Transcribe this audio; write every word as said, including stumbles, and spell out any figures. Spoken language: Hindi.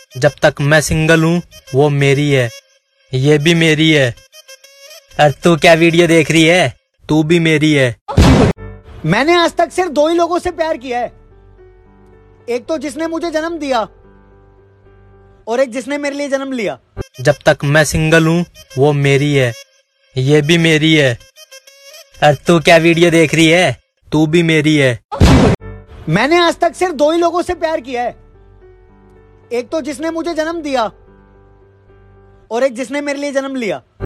जब तक मैं सिंगल हूँ वो मेरी है, ये भी मेरी है। और तू क्या वीडियो देख रही है? तू भी मेरी है। मैंने आज तक सिर्फ दो ही लोगों से प्यार किया है, एक तो जिसने मुझे जन्म दिया और एक जिसने मेरे लिए जन्म लिया। जब तक मैं सिंगल हूँ वो मेरी है, ये भी मेरी है। और तू क्या वीडियो देख रही है? तू भी मेरी है। मैंने आज तक सिर्फ दो ही लोगों से प्यार किया है, एक तो जिसने मुझे जन्म दिया और एक जिसने मेरे लिए जन्म लिया।